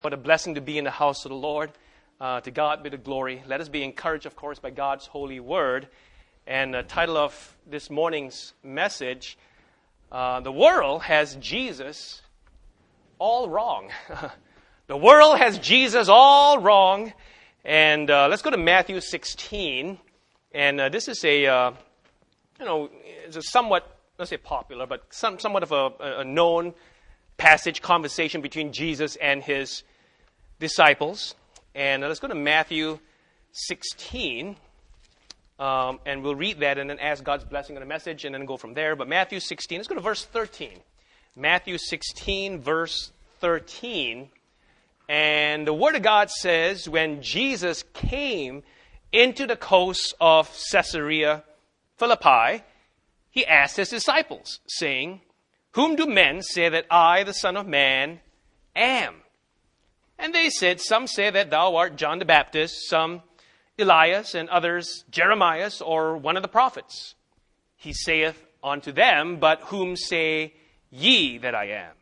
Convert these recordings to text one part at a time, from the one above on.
What a blessing to be in the house of the Lord. To God be the glory. Let us be encouraged, of course, by God's holy word. And the title of this morning's message, The World Has Jesus All Wrong. The world has Jesus all wrong. And let's go to Matthew 16. And this is it's a somewhat, let's say popular, but somewhat of a known passage, conversation between Jesus and his disciples. And let's go to Matthew 16, and we'll read that and then ask God's blessing on the message and then go from there. But Matthew 16, let's go to verse 13. Matthew 16, verse 13. And the Word of God says, when Jesus came into the coast of Caesarea Philippi, he asked his disciples, saying, "Whom do men say that I, the Son of Man, am?" And they said, "Some say that thou art John the Baptist, some Elias, and others Jeremiah, or one of the prophets." He saith unto them, "But whom say ye that I am?"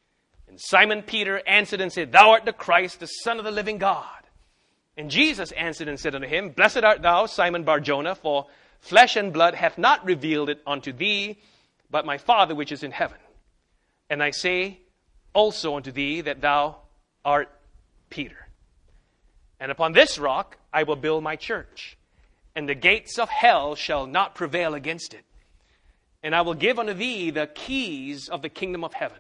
And Simon Peter answered and said, "Thou art the Christ, the Son of the living God." And Jesus answered and said unto him, "Blessed art thou, Simon Bar-Jonah, for flesh and blood hath not revealed it unto thee, but my Father which is in heaven. And I say also unto thee that thou art Peter. And upon this rock I will build my church, and the gates of hell shall not prevail against it. And I will give unto thee the keys of the kingdom of heaven.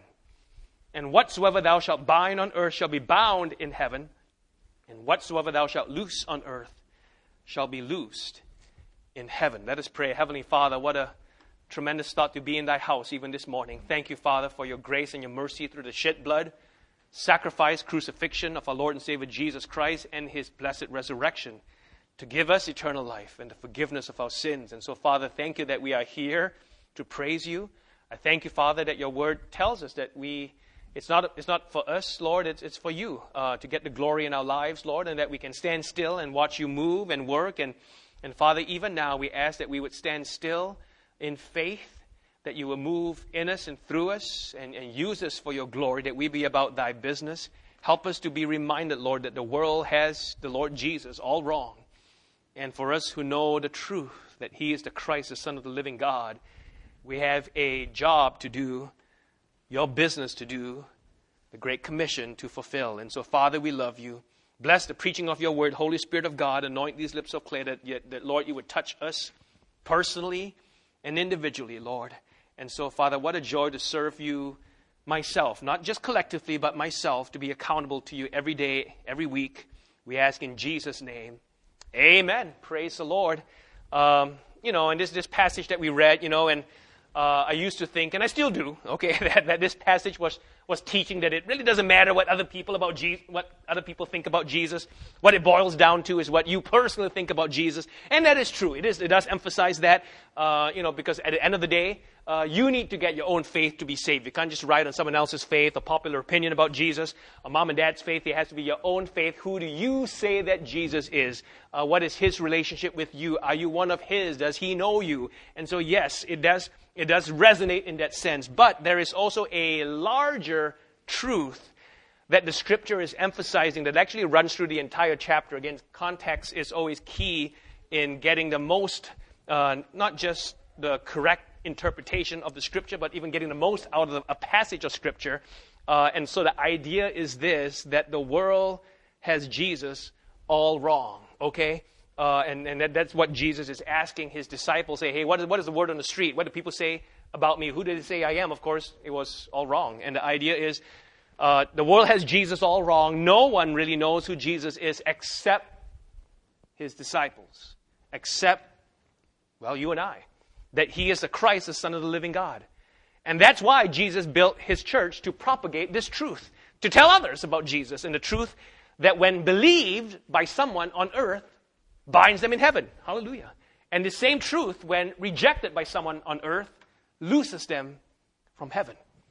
And whatsoever thou shalt bind on earth shall be bound in heaven, and whatsoever thou shalt loose on earth shall be loosed in heaven." Let us pray. Heavenly Father, what a tremendous thought to be in thy house even this morning. Thank you, Father, for your grace and your mercy through the shed blood, sacrifice, crucifixion of our Lord and Savior Jesus Christ and his blessed resurrection to give us eternal life and the forgiveness of our sins. And so, Father, thank you that we are here to praise you. I thank you, Father, that your word tells us that it's not for us, Lord, it's for you to get the glory in our lives, Lord, and that we can stand still and watch you move and work. And Father, even now we ask that we would stand still in faith, that you will move in us and through us and use us for your glory, that we be about thy business. Help us to be reminded, Lord, that the world has the Lord Jesus all wrong. And for us who know the truth, that he is the Christ, the Son of the living God, we have a job to do, your business to do, the Great Commission to fulfill. And so, Father, we love you. Bless the preaching of your word. Holy Spirit of God, anoint these lips of clay that Lord, you would touch us personally and individually, Lord. And so, Father, what a joy to serve you myself, not just collectively, but myself, to be accountable to you every day, every week. We ask in Jesus' name. Amen. Praise the Lord. And this passage that we read, and I used to think, and I still do, that this passage was teaching that it really doesn't matter what other people think about Jesus. What it boils down to is what you personally think about Jesus, and that is true. It does emphasize that, because at the end of the day, you need to get your own faith to be saved. You can't just ride on someone else's faith, a popular opinion about Jesus, a mom and dad's faith. It has to be your own faith. Who do you say that Jesus is? What is his relationship with you? Are you one of his? Does he know you? And so, yes, it does resonate in that sense. But there is also a larger truth that the Scripture is emphasizing that actually runs through the entire chapter. Again, context is always key in getting the most, not just the correct interpretation of the Scripture, but even getting the most out of a passage of Scripture. And so the idea is this, that the world has Jesus all wrong, okay? And that's what Jesus is asking his disciples. Say, hey, what is the word on the street? What do people say about me? Who did they say I am? Of course, it was all wrong. And the idea is the world has Jesus all wrong. No one really knows who Jesus is except his disciples. Except, you and I. That he is the Christ, the Son of the living God. And that's why Jesus built his church, to propagate this truth. To tell others about Jesus and the truth that when believed by someone on earth, binds them in heaven. Hallelujah. And the same truth, when rejected by someone on earth, looses them from heaven.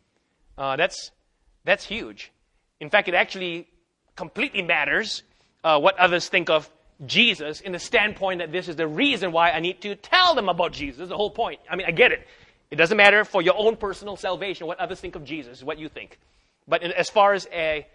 That's huge. In fact, it actually completely matters what others think of Jesus in the standpoint that this is the reason why I need to tell them about Jesus. That's the whole point. I mean, I get it. It doesn't matter for your own personal salvation what others think of Jesus, what you think. But as far as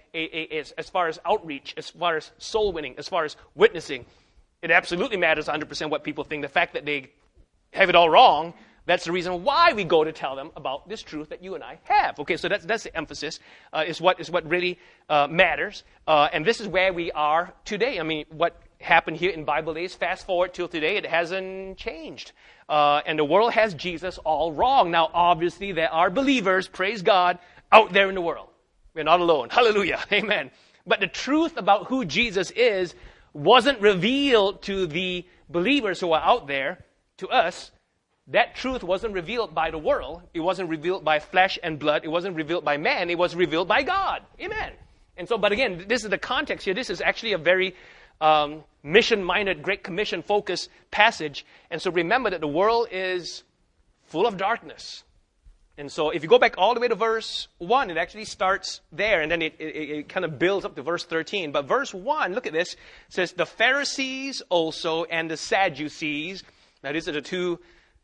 as far as outreach, as far as soul winning, as far as witnessing, it absolutely matters 100% what people think. The fact that they have it all wrong, that's the reason why we go to tell them about this truth that you and I have. Okay, so that's the emphasis, is what really matters. And this is where we are today. I mean, what happened here in Bible days, fast forward till today, it hasn't changed. And the world has Jesus all wrong. Now, obviously, there are believers, praise God, out there in the world. We're not alone. Hallelujah. Amen. But the truth about who Jesus is wasn't revealed to the believers who are out there, to us. That truth wasn't revealed by the world. It wasn't revealed by flesh and blood. It wasn't revealed by man. It was revealed by God. Amen. And so, but again, this is the context here. This is actually a very mission-minded, Great Commission-focused passage. And so remember that the world is full of darkness. And so if you go back all the way to verse 1, it actually starts there, and then it kind of builds up to verse 13. But verse 1, look at this, says, the Pharisees also and the Sadducees. Now these are the two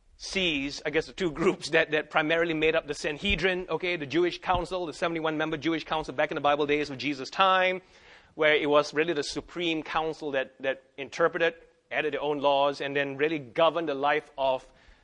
C's, I guess the two groups that primarily made up the Sanhedrin, okay, the Jewish council, the 71-member Jewish council back in the Bible days of Jesus' time, where it was really the supreme council that interpreted, added their own laws, and then really governed the life of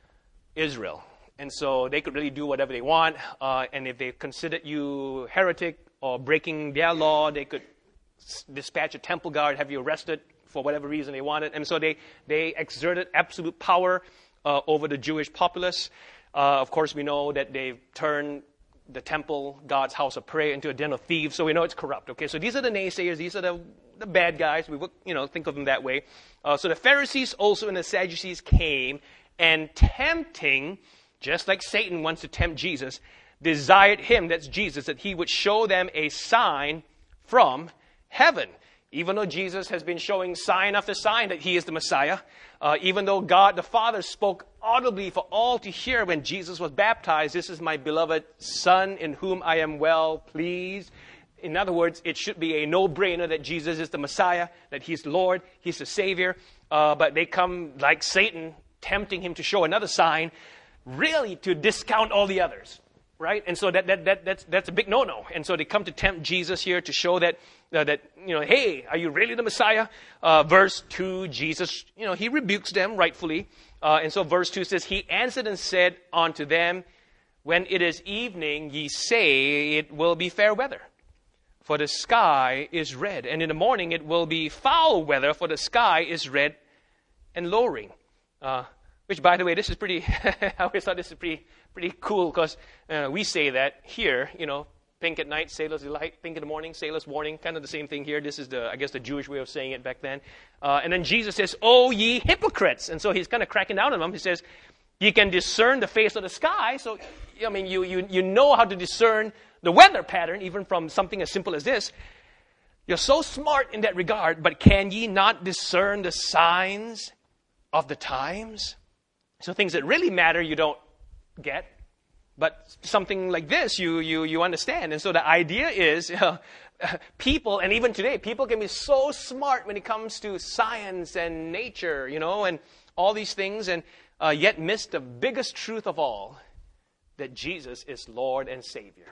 Israel. And so they could really do whatever they want. And if they considered you heretic or breaking their law, they could dispatch a temple guard, have you arrested for whatever reason they wanted. And so they exerted absolute power over the Jewish populace. Of course, we know that they've turned the temple, God's house of prayer, into a den of thieves. So we know it's corrupt. Okay, so these are the naysayers. These are the bad guys. We would, think of them that way. So the Pharisees also and the Sadducees came, and tempting, just like Satan wants to tempt Jesus, desired him, that's Jesus, that he would show them a sign from heaven. Even though Jesus has been showing sign after sign that he is the Messiah, even though God the Father spoke audibly for all to hear when Jesus was baptized, this is my beloved Son in whom I am well pleased. In other words, it should be a no-brainer that Jesus is the Messiah, that he's Lord, he's the Savior. But they come like Satan, tempting him to show another sign, really to discount all the others, right? And so that's a big no-no. And so they come to tempt Jesus here to show that hey, are you really the Messiah? Verse 2, Jesus, he rebukes them rightfully. And so verse 2 says, he answered and said unto them, when it is evening, ye say it will be fair weather, for the sky is red. And in the morning it will be foul weather, for the sky is red and lowering. Which, by the way, this is pretty, I always thought this is pretty cool, because we say that here, pink at night, sailor's delight, pink in the morning, sailor's warning, kind of the same thing here. This is the Jewish way of saying it back then. And then Jesus says, "O ye hypocrites." And so he's kind of cracking down on them. He says, you can discern the face of the sky. So, you know how to discern the weather pattern, even from something as simple as this. You're so smart in that regard, but can ye not discern the signs of the times? So things that really matter you don't get, but something like this you understand. And so the idea is people, and even today, people can be so smart when it comes to science and nature, and all these things, and yet miss the biggest truth of all, that Jesus is Lord and Savior.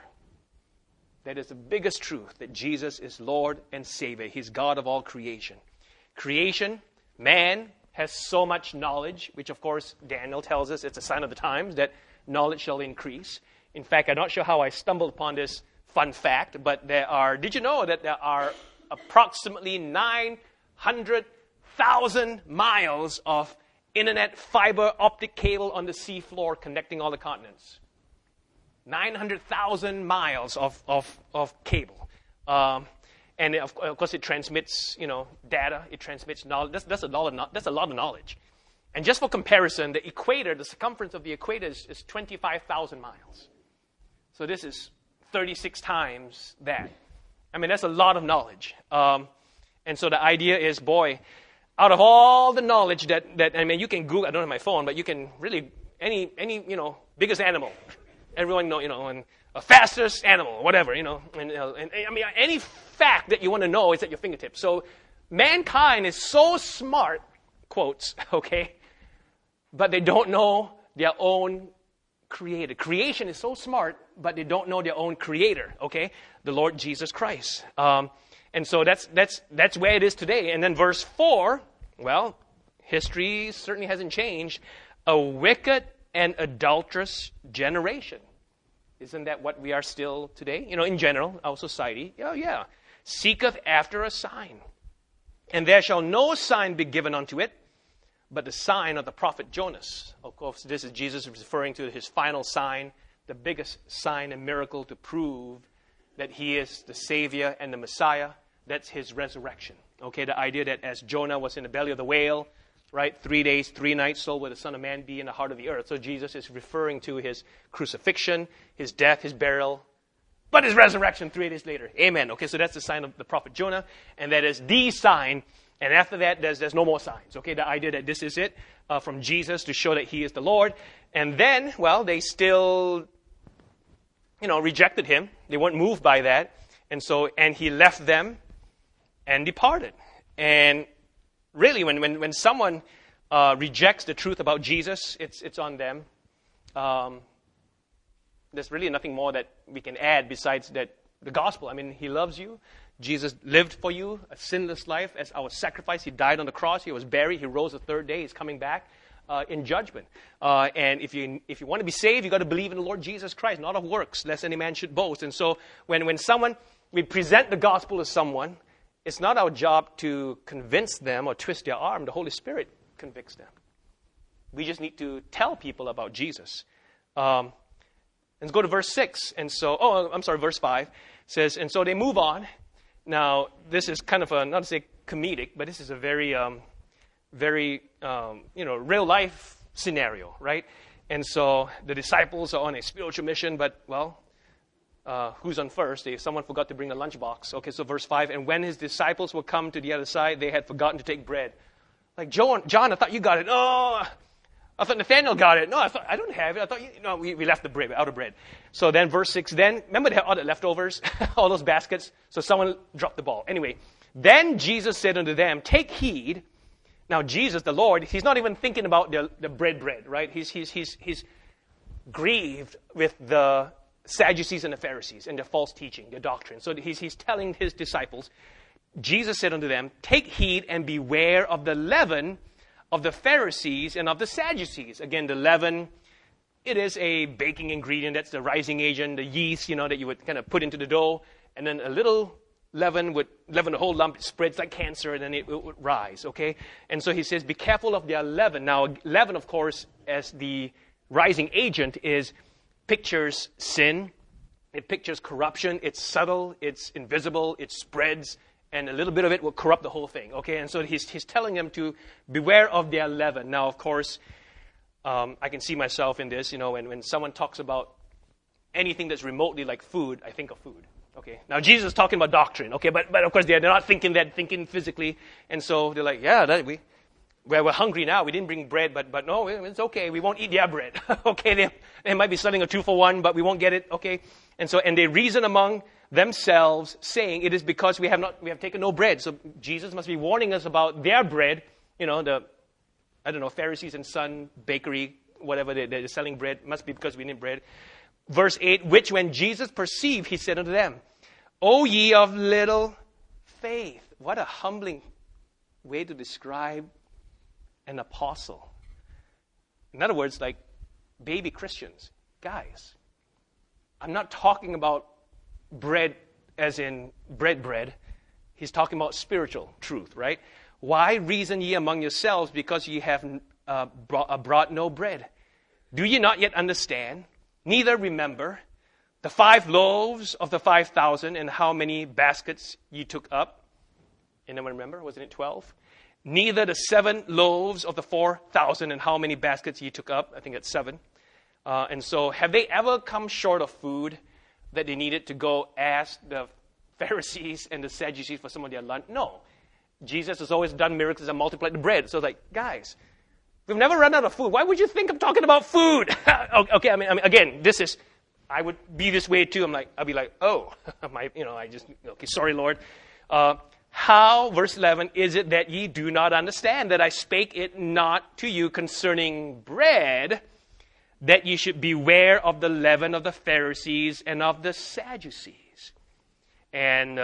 That is the biggest truth, that Jesus is Lord and Savior. He's God of all creation. Creation, man, has so much knowledge, which of course Daniel tells us it's a sign of the times that knowledge shall increase. In fact, I'm not sure how I stumbled upon this fun fact, but did you know that there are approximately 900,000 miles of internet fiber optic cable on the seafloor connecting all the continents? 900,000 miles of cable. And of course, it transmits, data. It transmits knowledge. That's a lot of knowledge. And just for comparison, the equator, the circumference of the equator is 25,000 miles. So this is 36 times that. That's a lot of knowledge. And so the idea is, boy, out of all the knowledge that you can Google. I don't have my phone, but you can really any biggest animal. Everyone know, and fastest animal, whatever, and any fact that you want to know is at your fingertips. So mankind is so smart, quotes, okay, but they don't know their own created. Creation is so smart, but they don't know their own creator, okay? The Lord Jesus Christ. And so that's where it is today. And then verse 4, well, history certainly hasn't changed. A wicked and adulterous generation. Isn't that what we are still today? You know, in general, our society. Oh, yeah. Seeketh after a sign. And there shall no sign be given unto it, but the sign of the prophet Jonas. Of course, this is Jesus referring to his final sign, the biggest sign and miracle to prove that he is the Savior and the Messiah. That's his resurrection. Okay, the idea that as Jonah was in the belly of the whale, right, 3 days, 3 nights, so will the Son of Man be in the heart of the earth. So Jesus is referring to his crucifixion, his death, his burial, but his resurrection 3 days later. Amen. Okay, so that's the sign of the prophet Jonah, and that is the sign. And after that, there's no more signs. Okay, the idea that this is it from Jesus to show that he is the Lord. And then, well, they still, rejected him. They weren't moved by that. And he left them and departed. And really, when someone rejects the truth about Jesus, it's on them. There's really nothing more that we can add besides that the gospel. I mean, he loves you. Jesus lived for you a sinless life as our sacrifice. He died on the cross. He was buried. He rose the third day. He's coming back in judgment. And if you want to be saved, you've got to believe in the Lord Jesus Christ, not of works, lest any man should boast. And so when we present the gospel to someone, it's not our job to convince them or twist their arm. The Holy Spirit convicts them. We just need to tell people about Jesus. Let's go to verse 6. Verse 5 says, and so they move on. Now, this is kind of not to say comedic, but this is a very, real life scenario, right? And so the disciples are on a spiritual mission, but, who's on first? Someone forgot to bring the lunchbox. Okay, so verse 5, and when his disciples will come to the other side, they had forgotten to take bread. Like, John, I thought you got it. Oh, I thought Nathaniel got it. No, I don't have it. I thought we left the bread, out of bread. So then verse 6, then, remember they had all the leftovers, all those baskets? So someone dropped the ball. Anyway, then Jesus said unto them, take heed. Now Jesus, the Lord, he's not even thinking about the bread, right? He's grieved with the Sadducees and the Pharisees and their false teaching, their doctrine. So he's telling his disciples, Jesus said unto them, take heed and beware of the leaven of the Pharisees and of the Sadducees. Again, the leaven, it is a baking ingredient. That's the rising agent, the yeast, that you would kind of put into the dough. And then a little leaven would leaven the whole lump. It spreads like cancer, and then it would rise, okay? And so he says, be careful of their leaven. Now, leaven, of course, as the rising agent pictures sin. It pictures corruption. It's subtle. It's invisible. It spreads. And a little bit of it will corrupt the whole thing, okay? And so he's telling them to beware of their leaven. Now, of course, I can see myself in this, when someone talks about anything that's remotely like food, I think of food, okay? Now, Jesus is talking about doctrine, okay? But of course, they're not thinking that, thinking physically. And so they're like, we're hungry now. We didn't bring bread, but no, it's okay. We won't eat their bread, okay? They might be selling a 2-for-1, but we won't get it, okay? And they reason among themselves, saying, it is because we have taken no bread. So Jesus must be warning us about their bread, Pharisees and Son Bakery, whatever they're selling bread, must be because we need bread. Verse 8, which when Jesus perceived, he said unto them, O ye of little faith. What a humbling way to describe an apostle. In other words, like baby Christians. Guys, I'm not talking about bread as in bread. He's talking about spiritual truth, right? Why reason ye among yourselves because ye have brought no bread? Do ye not yet understand, neither remember the 5 loaves of the 5,000 and how many baskets ye took up? Anyone remember? Wasn't it 12? Neither the 7 loaves of the 4,000 and how many baskets ye took up? I think it's 7. And so have they ever come short of food that they needed to go ask the Pharisees and the Sadducees for some of their lunch? No. Jesus has always done miracles and multiplied the bread. So guys, we've never run out of food. Why would you think I'm talking about food? Okay, I mean, again, I would be this way too. I'll be like, sorry, Lord. How, verse 11, is it that ye do not understand that I spake it not to you concerning bread, that you should beware of the leaven of the Pharisees and of the Sadducees. And,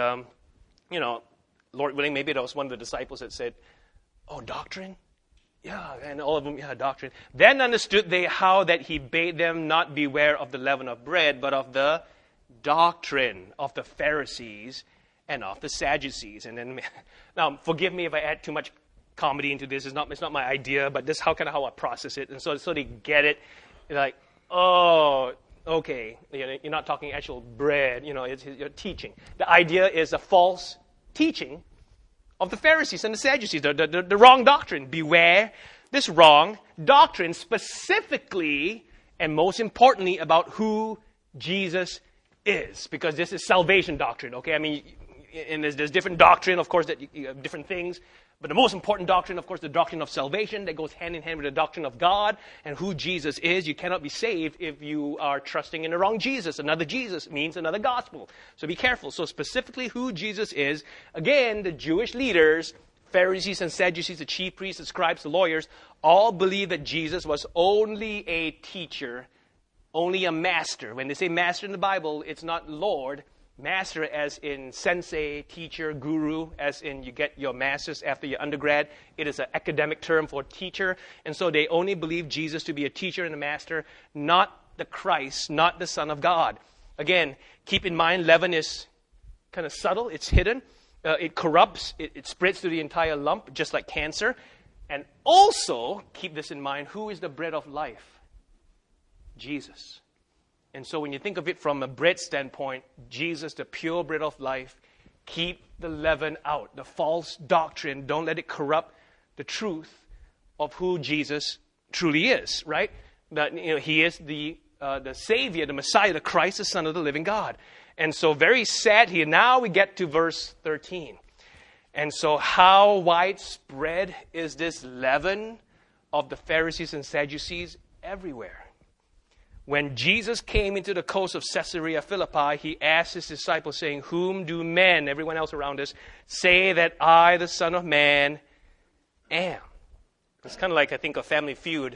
Lord willing, maybe that was one of the disciples that said, oh, doctrine? Yeah, and all of them, yeah, doctrine. Then understood they how that he bade them not beware of the leaven of bread, but of the doctrine of the Pharisees and of the Sadducees. And then, now, forgive me if I add too much comedy into this. It's not my idea, but this is how I process it. And so they get it. They're like, oh, okay, you're not talking actual bread. You're teaching. The idea is a false teaching of the Pharisees and the Sadducees, the wrong doctrine. Beware this wrong doctrine, specifically and most importantly about who Jesus is, because this is salvation doctrine. Okay, I mean, and there's different doctrine, of course, that different things. But the most important doctrine, of course, the doctrine of salvation that goes hand in hand with the doctrine of God and who Jesus is. You cannot be saved if you are trusting in the wrong Jesus. Another Jesus means another gospel. So be careful. So specifically who Jesus is, again, the Jewish leaders, Pharisees and Sadducees, the chief priests, the scribes, the lawyers, all believe that Jesus was only a teacher, only a master. When they say master in the Bible, it's not Lord. Master as in sensei, teacher, guru, as in you get your master's after your undergrad. It is an academic term for teacher. And so they only believe Jesus to be a teacher and a master, not the Christ, not the Son of God. Again, keep in mind, leaven is kind of subtle. It's hidden. It corrupts. It spreads through the entire lump, just like cancer. And also, keep this in mind, who is the bread of life? Jesus. And so when you think of it from a bread standpoint, Jesus, the pure bread of life, keep the leaven out, the false doctrine. Don't let it corrupt the truth of who Jesus truly is, right? That he is the Savior, the Messiah, the Christ, the Son of the living God. And so very sad here. Now we get to verse 13. And so how widespread is this leaven of the Pharisees and Sadducees? Everywhere. When Jesus came into the coast of Caesarea Philippi, he asked his disciples, saying, whom do men, everyone else around us, say that I, the Son of Man, am? It's kind of like, I think, a Family Feud.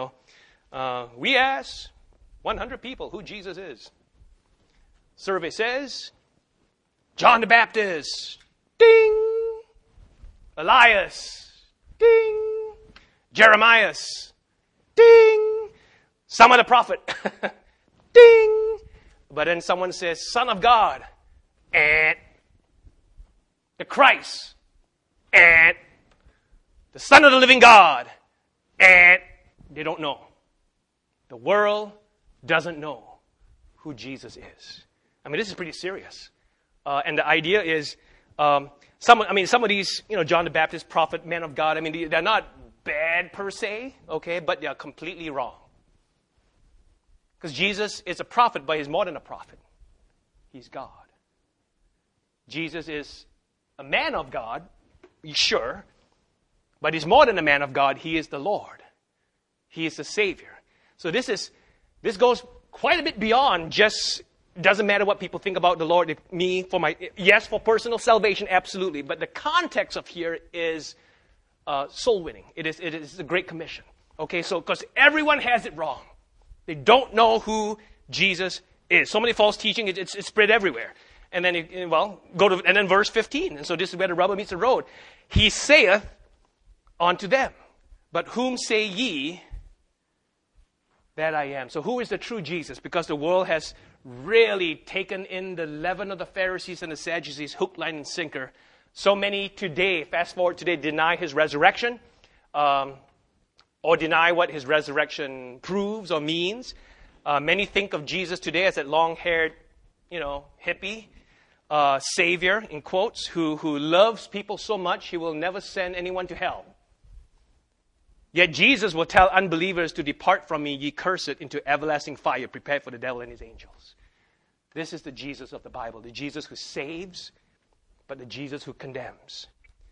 We asked 100 people who Jesus is. Survey says, John the Baptist, ding! Elias, ding! Jeremiah, ding! Some of the prophet, ding! But then someone says, Son of God, and the Christ, and the Son of the living God, and they don't know. The world doesn't know who Jesus is. I mean, this is pretty serious. And the idea is, some of these, John the Baptist, prophet, man of God, I mean, they're not bad per se, okay, but they're completely wrong. Because Jesus is a prophet, but he's more than a prophet. He's God. Jesus is a man of God, sure, but he's more than a man of God. He is the Lord. He is the Savior. So this goes quite a bit beyond just, doesn't matter what people think about the Lord, for personal salvation, absolutely. But the context of here is soul winning. It is the Great Commission. Okay, so because everyone has it wrong. They don't know who Jesus is. So many false teaching, it's spread everywhere. And then, and then verse 15. And so this is where the rubber meets the road. He saith unto them, but whom say ye that I am? So who is the true Jesus? Because the world has really taken in the leaven of the Pharisees and the Sadducees, hook, line, and sinker. So many today, fast forward today, deny his resurrection. Or deny what his resurrection proves or means. Many think of Jesus today as that long-haired, hippie, savior, in quotes, who loves people so much he will never send anyone to hell. Yet Jesus will tell unbelievers to depart from me, ye cursed, into everlasting fire, prepared for the devil and his angels. This is the Jesus of the Bible, the Jesus who saves, but the Jesus who condemns.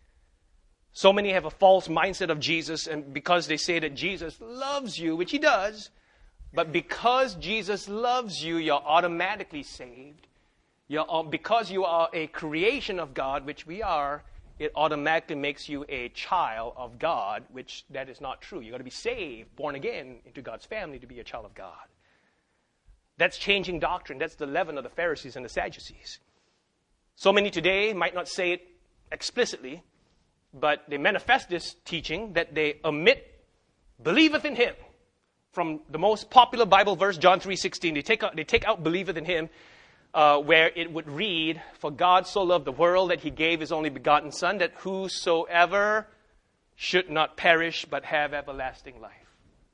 So many have a false mindset of Jesus, and because they say that Jesus loves you, which he does, but because Jesus loves you, you're automatically saved. Because you are a creation of God, which we are, it automatically makes you a child of God, which that is not true. You've got to be saved, born again into God's family to be a child of God. That's changing doctrine. That's the leaven of the Pharisees and the Sadducees. So many today might not say it explicitly, but they manifest this teaching that they omit believeth in him from the most popular Bible verse, John 3:16. They take out believeth in him, where it would read, for God so loved the world that he gave his only begotten Son, that whosoever should not perish but have everlasting life.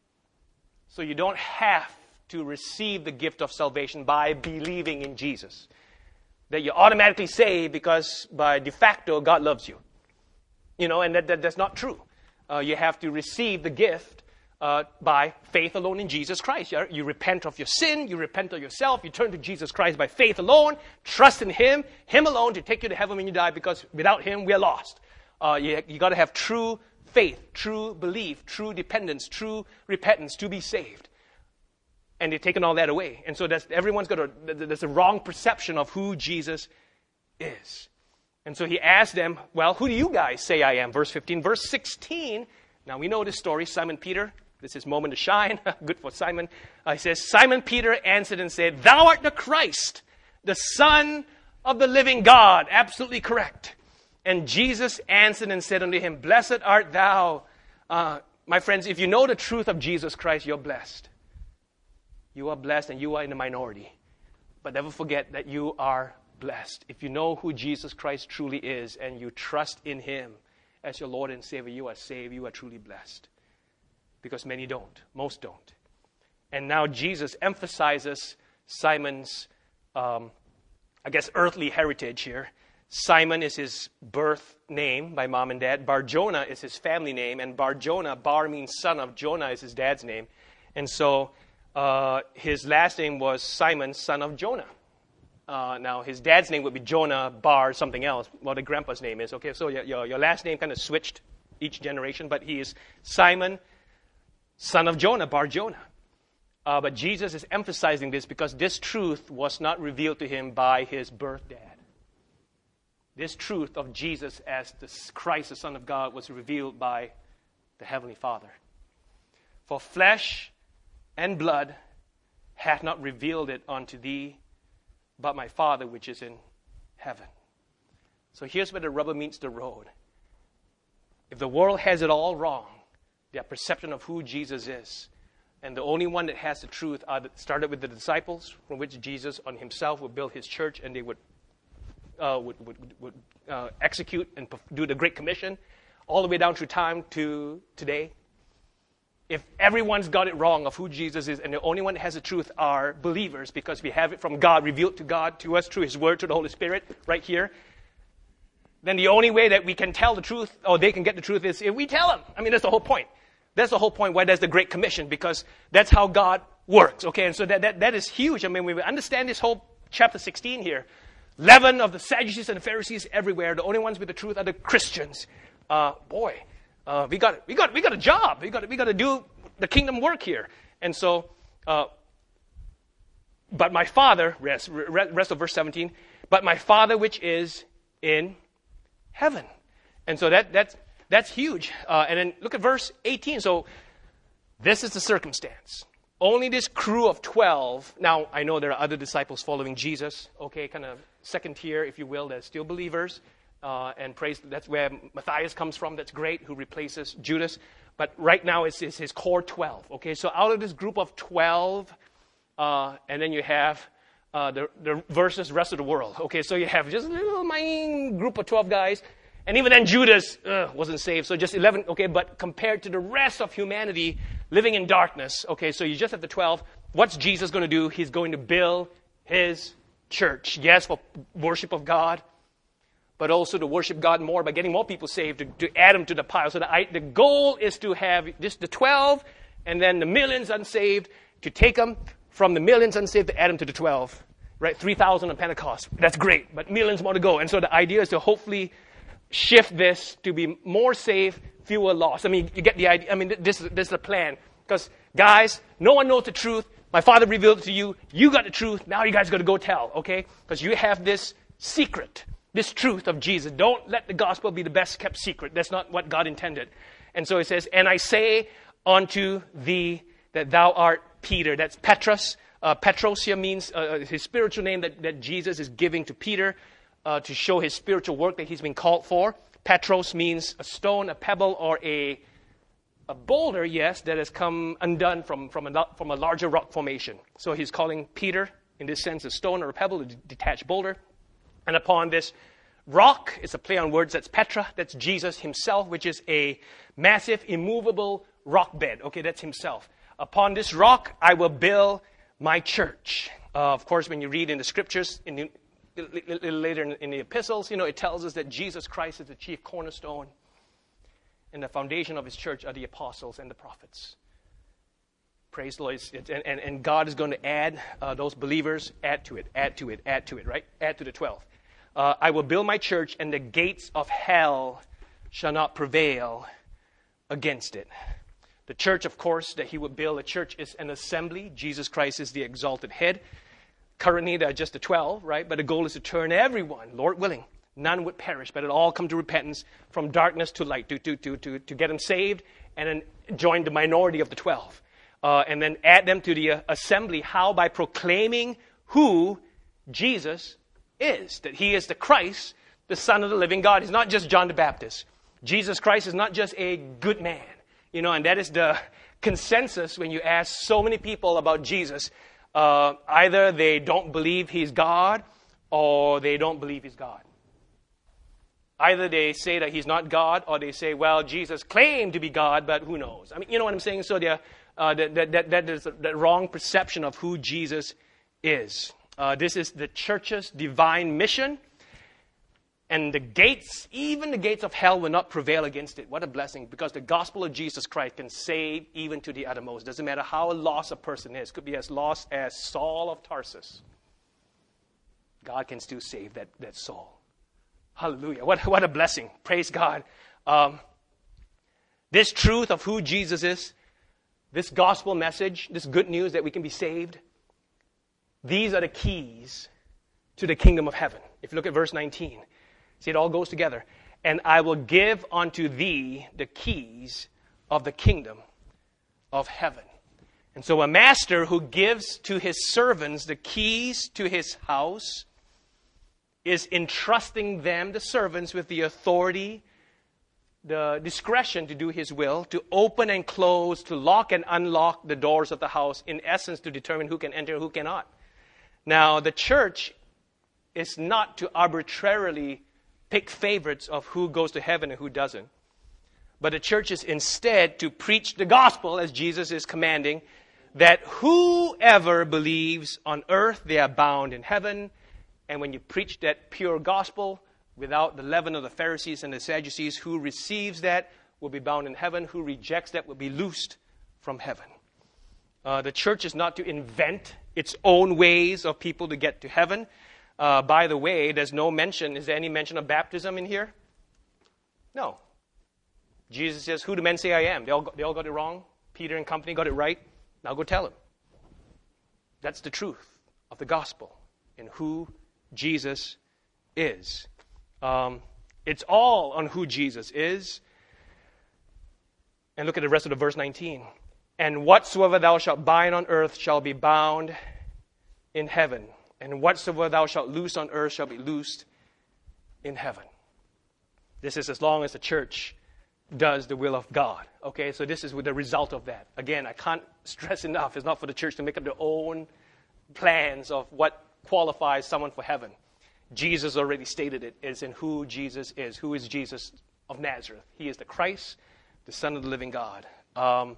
So you don't have to receive the gift of salvation by believing in Jesus. That you automatically say because by de facto God loves you. And that's not true. You have to receive the gift by faith alone in Jesus Christ. You repent of your sin, you repent of yourself, you turn to Jesus Christ by faith alone, trust in him alone to take you to heaven when you die, because without him we are lost. You got to have true faith, true belief, true dependence, true repentance to be saved. And they've taken all that away. And so there's a wrong perception of who Jesus is. And so he asked them, well, who do you guys say I am? Verse 15. Verse 16, now we know this story. Simon Peter, this is his moment to shine. Good for Simon. He says, Simon Peter answered and said, thou art the Christ, the Son of the living God. Absolutely correct. And Jesus answered and said unto him, blessed art thou. My friends, if you know the truth of Jesus Christ, you're blessed. You are blessed and you are in the minority. But never forget that you are blessed. If you know who Jesus Christ truly is and you trust in him as your Lord and Savior, you are saved, you are truly blessed. Because many don't. Most don't. And now Jesus emphasizes Simon's, earthly heritage here. Simon is his birth name by mom and dad. Bar-Jonah is his family name. And Bar-Jonah, Bar means son of, Jonah is his dad's name. And so his last name was Simon, son of Jonah. Now, his dad's name would be Jonah, Bar, something else, what the grandpa's name is. Okay, so your last name kind of switched each generation, but he is Simon, son of Jonah, Bar-Jonah. But Jesus is emphasizing this because this truth was not revealed to him by his birth dad. This truth of Jesus as the Christ, the Son of God, was revealed by the Heavenly Father. For flesh and blood hath not revealed it unto thee, but my Father which is in heaven. So here's where the rubber meets the road. If the world has it all wrong, their perception of who Jesus is, and the only one that has the truth started with the disciples, from which Jesus on himself would build his church, and they would execute and do the Great Commission, all the way down through time to today. If everyone's got it wrong of who Jesus is, and the only one that has the truth are believers, because we have it from God, revealed to God, to us through his word, to the Holy Spirit, right here, then the only way that we can tell the truth, or they can get the truth, is if we tell them. I mean, that's the whole point. That's the whole point why there's the Great Commission, because that's how God works, okay? And so that is huge. I mean, when we understand this whole chapter 16 here, leaven of the Sadducees and the Pharisees everywhere, the only ones with the truth are the Christians. We got a job. We got to do the kingdom work here. And so, but my Father, rest of verse 17, but my Father which is in heaven. And so that's huge. And then look at verse 18. So this is the circumstance. Only this crew of 12. Now, I know there are other disciples following Jesus. Okay, kind of second tier, if you will. They're still believers. And praise, that's where Matthias comes from. That's great, who replaces Judas. But right now it's his core 12. Okay, so out of this group of 12, and then you have the versus rest of the world. Okay, so you have just a little minor group of 12 guys. And even then Judas wasn't saved, so just 11. Okay, but compared to the rest of humanity living in darkness, okay, so you just have the 12. What's Jesus going to do? He's going to build his church. Yes, for worship of God, but also to worship God more by getting more people saved, to add them to the pile. So the goal is to have just the 12 and then the millions unsaved, to take them from the millions unsaved to add them to the 12. Right? 3,000 on Pentecost. That's great, but millions more to go. And so the idea is to hopefully shift this to be more safe, fewer lost. I mean, you get the idea. I mean, this is the plan. Because, guys, no one knows the truth. My Father revealed it to you. You got the truth. Now you guys got to go tell, okay? Because you have this secret. This truth of Jesus. Don't let the gospel be the best kept secret. That's not what God intended. And so it says, and I say unto thee that thou art Peter. That's Petros. Petros here means his spiritual name that Jesus is giving to Peter to show his spiritual work that he's been called for. Petros means a stone, a pebble, or a boulder, yes, that has come undone from a larger rock formation. So he's calling Peter, in this sense, a stone or a pebble, a detached boulder. And upon this rock, it's a play on words, that's Petra, that's Jesus himself, which is a massive, immovable rock bed. Okay, that's himself. Upon this rock, I will build my church. Of course, when you read in the scriptures, later in the epistles, it tells us that Jesus Christ is the chief cornerstone, and the foundation of his church are the apostles and the prophets. Praise the Lord. And God is going to add those believers, add to it, right? Add to the 12. I will build my church, and the gates of hell shall not prevail against it. The church, of course, that he would build, a church is an assembly. Jesus Christ is the exalted head. Currently, there are just the 12, right? But the goal is to turn everyone, Lord willing, none would perish, but it all come to repentance from darkness to light, to get them saved, and then join the minority of the 12. And then add them to the assembly. How? By proclaiming who Jesus is. That he is the Christ, the Son of the living God. He's not just John the Baptist. Jesus Christ is not just a good man. And that is the consensus when you ask so many people about Jesus. Either they don't believe he's God, or they don't believe he's God. Either they say that he's not God, or they say, well, Jesus claimed to be God, but who knows? I mean, you know what I'm saying? So that is the wrong perception of who Jesus is. This is the church's divine mission. And the gates, even the gates of hell, will not prevail against it. What a blessing, because the gospel of Jesus Christ can save even to the uttermost. Doesn't matter how lost a person is. Could be as lost as Saul of Tarsus. God can still save that soul. Hallelujah. What a blessing. Praise God. This truth of who Jesus is, this gospel message, this good news that we can be saved, these are the keys to the kingdom of heaven. If you look at verse 19, see, it all goes together. And I will give unto thee the keys of the kingdom of heaven. And so a master who gives to his servants the keys to his house is entrusting them, the servants, with the authority, the discretion to do his will, to open and close, to lock and unlock the doors of the house, in essence, to determine who can enter and who cannot. Now, the church is not to arbitrarily pick favorites of who goes to heaven and who doesn't. But the church is instead to preach the gospel, as Jesus is commanding, that whoever believes on earth, they are bound in heaven. And when you preach that pure gospel, without the leaven of the Pharisees and the Sadducees, who receives that will be bound in heaven. Who rejects that will be loosed from heaven. The church is not to invent its own ways of people to get to heaven. By the way, there's no mention. Is there any mention of baptism in here? No. Jesus says, who do men say I am? They all got it wrong. Peter and company got it right. Now go tell them. That's the truth of the gospel and who Jesus is. It's all on who Jesus is. And look at the rest of the verse 19. And whatsoever thou shalt bind on earth shall be bound in heaven. And whatsoever thou shalt loose on earth shall be loosed in heaven. This is as long as the church does the will of God. Okay, so this is the result of that. Again, I can't stress enough. It's not for the church to make up their own plans of what qualifies someone for heaven. Jesus already stated it. It's in who Jesus is. Who is Jesus of Nazareth? He is the Christ, the Son of the living God. The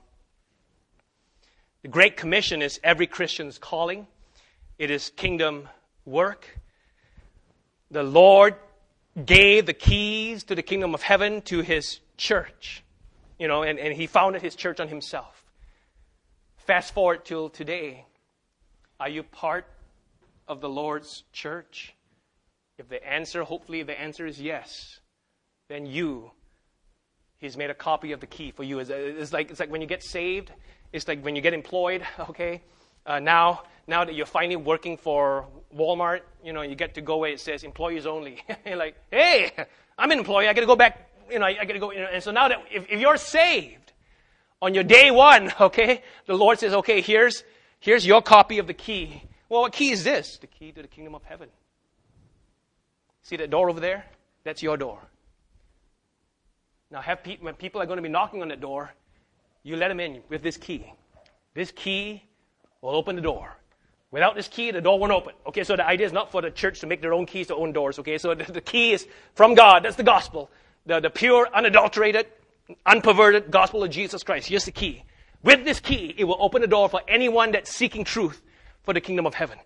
Great Commission is every Christian's calling. It is kingdom work. The Lord gave the keys to the kingdom of heaven to his church. And he founded his church on himself. Fast forward till today. Are you part of the Lord's church? If the answer, hopefully the answer is yes, then he's made a copy of the key for you. It's like when you get saved. It's like when you get employed, okay? Now that you're finally working for Walmart, you get to go where it says employees only. You're like, hey, I'm an employee. I got to go back. I got to go. And so now that if you're saved on your day one, okay, the Lord says, okay, here's your copy of the key. Well, what key is this? The key to the kingdom of heaven. See that door over there? That's your door. Now, when people are going to be knocking on that door, you let them in with this key. This key will open the door. Without this key, the door won't open. Okay, so the idea is not for the church to make their own keys to own doors. Okay, so the key is from God. That's the gospel. The pure, unadulterated, unperverted gospel of Jesus Christ. Here's the key. With this key, it will open the door for anyone that's seeking truth for the kingdom of heaven.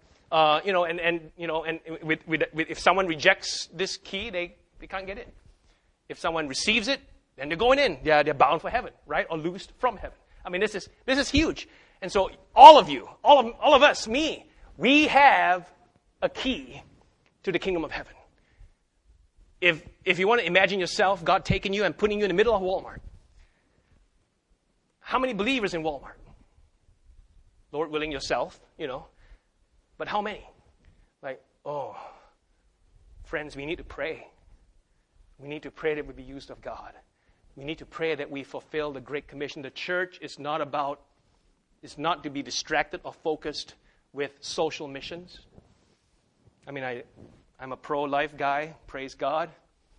If someone rejects this key, they can't get in. If someone receives it, then they're going in. They're bound for heaven, right? Or loosed from heaven. I mean, this is huge. And so all of you, all of us, me, we have a key to the kingdom of heaven. If you want to imagine yourself, God taking you and putting you in the middle of Walmart. How many believers in Walmart? Lord willing, yourself, But how many? Friends, we need to pray. We need to pray that we be used of God. We need to pray that we fulfill the Great Commission. The church is not to be distracted or focused with social missions. I mean, I'm a pro-life guy, praise God.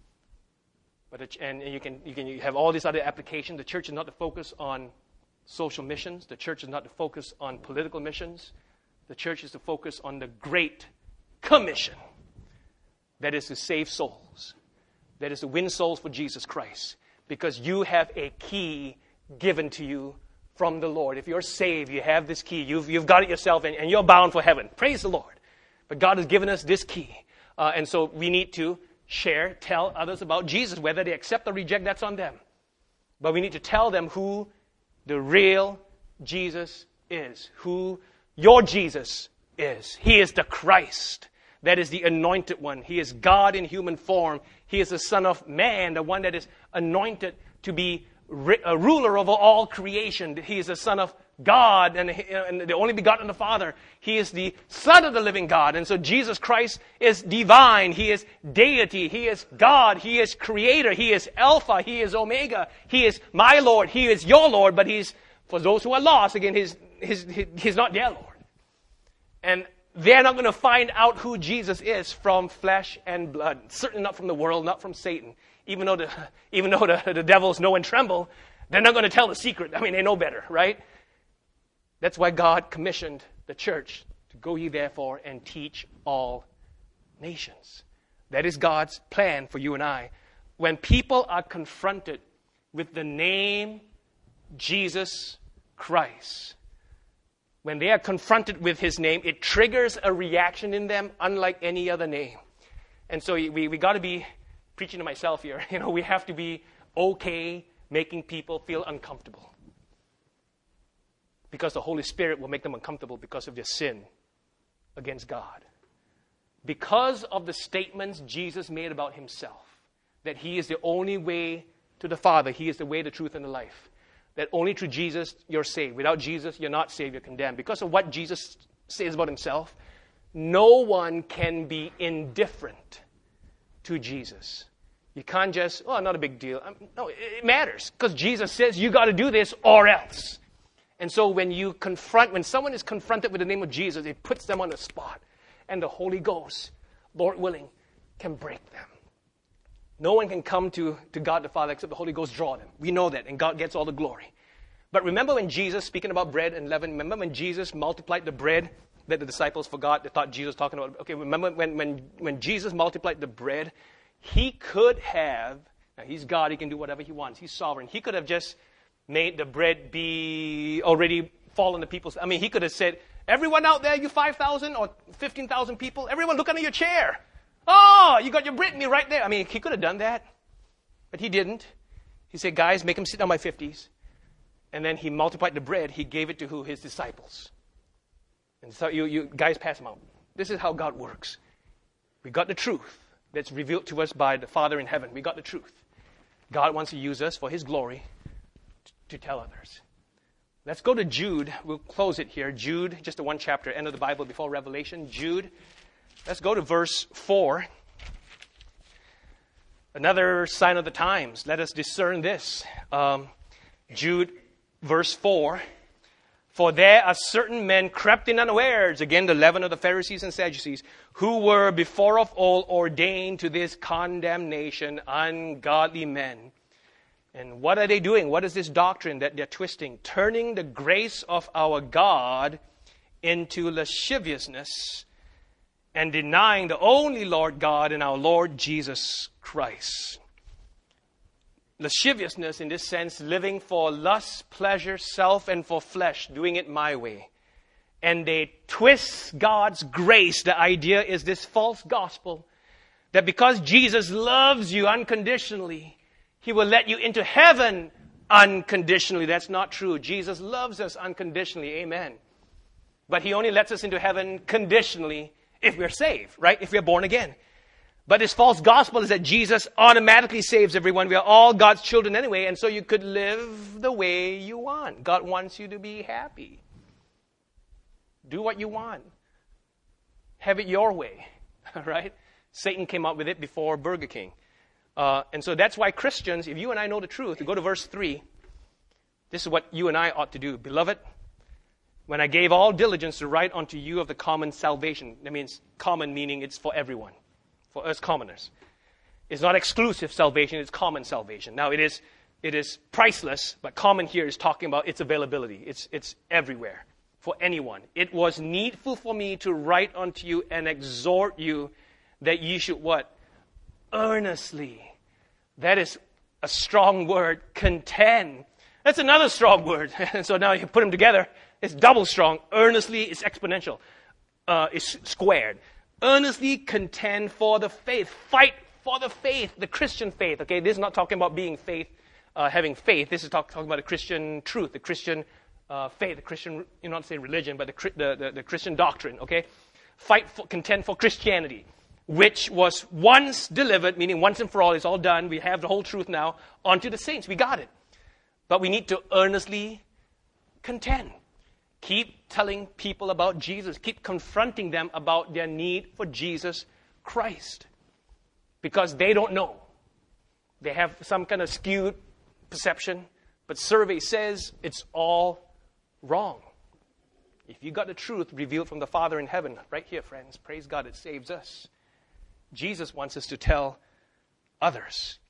But you have all these other applications. The church is not to focus on social missions. The church is not to focus on political missions. The church is to focus on the Great Commission. That is to save souls. That is to win souls for Jesus Christ. Because you have a key given to you from the Lord. If you're saved, you have this key. You've got it yourself and you're bound for heaven. Praise the Lord. But God has given us this key. And so we need to tell others about Jesus. Whether they accept or reject, that's on them. But we need to tell them who the real Jesus is. Who your Jesus is. He is the Christ. That is the anointed one. He is God in human form. He is the Son of Man, the one that is anointed to be a ruler over all creation. He is the Son of God and the only begotten of the Father. He is the Son of the living God. And so Jesus Christ is divine. He is deity. He is God. He is creator. He is Alpha. He is Omega. He is my Lord. He is your Lord. But he's, for those who are lost, again, he's not their Lord. And they're not going to find out who Jesus is from flesh and blood. Certainly not from the world, not from Satan. Even though the devils know and tremble, they're not going to tell the secret. I mean, they know better, right? That's why God commissioned the church to go ye therefore and teach all nations. That is God's plan for you and I. When people are confronted with the name Jesus Christ, when they are confronted with his name, it triggers a reaction in them unlike any other name. And so we got to be, preaching to myself here, we have to be okay making people feel uncomfortable. Because the Holy Spirit will make them uncomfortable because of their sin against God. Because of the statements Jesus made about himself, that he is the only way to the Father, he is the way, the truth, and the life. That only through Jesus you're saved. Without Jesus, you're not saved, you're condemned. Because of what Jesus says about himself, no one can be indifferent to Jesus. You can't just, not a big deal. No, it matters. Because Jesus says you got to do this or else. And so when someone is confronted with the name of Jesus, it puts them on the spot. And the Holy Ghost, Lord willing, can break them. No one can come to God the Father except the Holy Ghost draw them. We know that, and God gets all the glory. But remember when Jesus, speaking about bread and leaven, remember when Jesus multiplied the bread that the disciples forgot, they thought Jesus was talking about? Okay, remember when Jesus multiplied the bread, he could have, now he's God, he can do whatever he wants, he's sovereign. He could have just made the bread be already fallen to people's, he could have said, everyone out there, you 5,000 or 15,000 people, everyone look under your chair. Oh, you got your bread meal right there. He could have done that, but he didn't. He said, guys, make them sit on my 50s. And then he multiplied the bread. He gave it to who? His disciples. And so you guys pass them out. This is how God works. We got the truth that's revealed to us by the Father in heaven. We got the truth. God wants to use us for his glory to tell others. Let's go to Jude. We'll close it here. Jude, just the one chapter, end of the Bible before Revelation. Jude. Let's go to verse 4. Another sign of the times. Let us discern this. Jude, verse 4. For there are certain men crept in unawares, again the leaven of the Pharisees and Sadducees, who were before of all ordained to this condemnation, ungodly men. And what are they doing? What is this doctrine that they're twisting? Turning the grace of our God into lasciviousness and denying the only Lord God and our Lord Jesus Christ. Lasciviousness, in this sense, living for lust, pleasure, self, and for flesh, doing it my way. And they twist God's grace. The idea is this false gospel that because Jesus loves you unconditionally, He will let you into heaven unconditionally. That's not true. Jesus loves us unconditionally. Amen. But He only lets us into heaven conditionally if we're saved, right? If we're born again. But this false gospel is that Jesus automatically saves everyone. We are all God's children anyway, and so you could live the way you want. God wants you to be happy. Do what you want. Have it your way, right? Satan came up with it before Burger King. And so that's why Christians, if you and I know the truth, go to verse 3, this is what you and I ought to do. Beloved, when I gave all diligence to write unto you of the common salvation, that means common meaning it's for everyone. For us commoners. It's not exclusive salvation, it's common salvation. Now it is priceless, but common here is talking about its availability. It's everywhere for anyone. It was needful for me to write unto you and exhort you that ye should what? Earnestly. That is a strong word. Contend. That's another strong word. And so now you put them together, it's double strong. Earnestly is exponential. It's squared. Earnestly contend for the faith. Fight for the faith, the Christian faith. Okay, this is not talking about being faith, having faith. This is talking about the Christian truth, the Christian faith, the Christian, you not say religion, but the Christian doctrine. Okay, contend for Christianity, which was once delivered, meaning once and for all, it's all done. We have the whole truth now unto the saints. We got it, but we need to earnestly contend. Keep telling people about Jesus. Keep confronting them about their need for Jesus Christ. Because they don't know. They have some kind of skewed perception. But survey says it's all wrong. If you got the truth revealed from the Father in heaven, right here, friends, praise God, it saves us. Jesus wants us to tell others.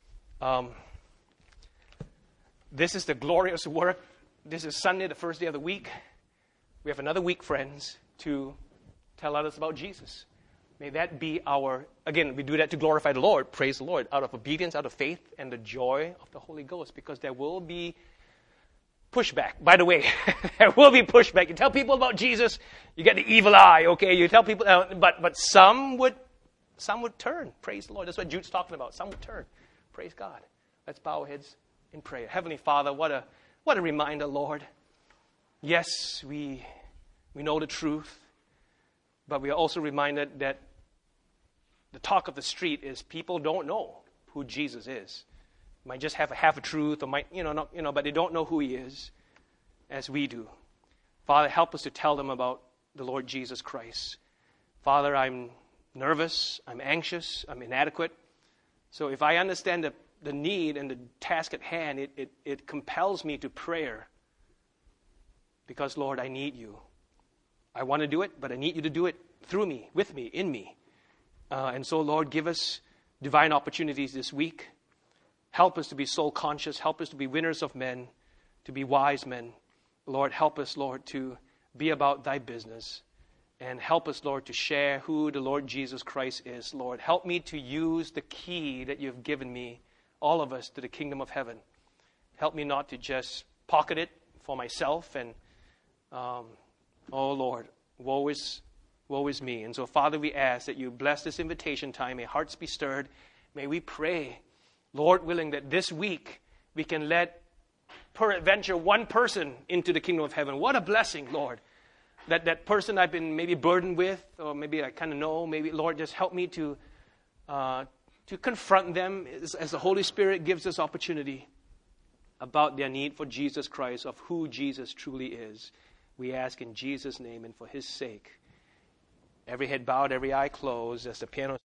This is the glorious work. This is Sunday, the first day of the week. We have another week, friends, to tell others about Jesus. May that be again, we do that to glorify the Lord, praise the Lord, out of obedience, out of faith, and the joy of the Holy Ghost, because there will be pushback. By the way, there will be pushback. You tell people about Jesus, you get the evil eye, okay? You tell people, but some would turn, praise the Lord. That's what Jude's talking about. Some would turn, praise God. Let's bow our heads in prayer. Heavenly Father, what a reminder, Lord. Yes, we know the truth, but we are also reminded that the talk of the street is people don't know who Jesus is. Might just have a half a truth, or but they don't know who He is, as we do. Father, help us to tell them about the Lord Jesus Christ. Father, I'm nervous, I'm anxious, I'm inadequate. So if I understand the need and the task at hand, it compels me to prayer. Because, Lord, I need you. I want to do it, but I need you to do it through me, with me, in me. And so, Lord, give us divine opportunities this week. Help us to be soul conscious. Help us to be winners of men, to be wise men. Lord, help us, Lord, to be about thy business. And help us, Lord, to share who the Lord Jesus Christ is, Lord. Help me to use the key that you've given me, all of us, to the kingdom of heaven. Help me not to just pocket it for myself and oh Lord, woe is me. And so, Father, we ask that you bless this invitation time. May hearts be stirred. May we pray, Lord willing, that this week we can let peradventure one person into the kingdom of heaven. What a blessing, Lord. That person I've been maybe burdened with, or maybe I kind of know. Maybe, Lord, just help me to confront them as the Holy Spirit gives us opportunity. about their need for Jesus Christ, of who Jesus truly is. We ask in Jesus' name and for his sake. Every head bowed, every eye closed, as the piano